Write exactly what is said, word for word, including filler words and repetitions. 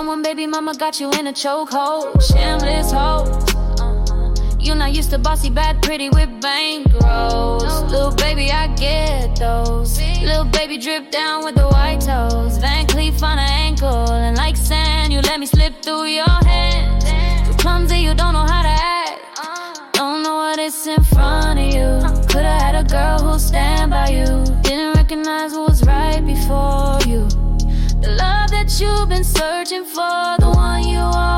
someone, baby mama got you in a chokehold. Shameless hoes. You're not used to bossy, bad, pretty with bankrolls. Little baby, I get those. Little baby drip down with the white toes. Van Cleef on her ankle, and like sand, you let me slip through your hands. Too clumsy, you don't know how to act. Don't know what it's in front of you. Could've had a girl who'll stand by you. Didn't recognize what was right before you. The love that you've been searching for, the one you are.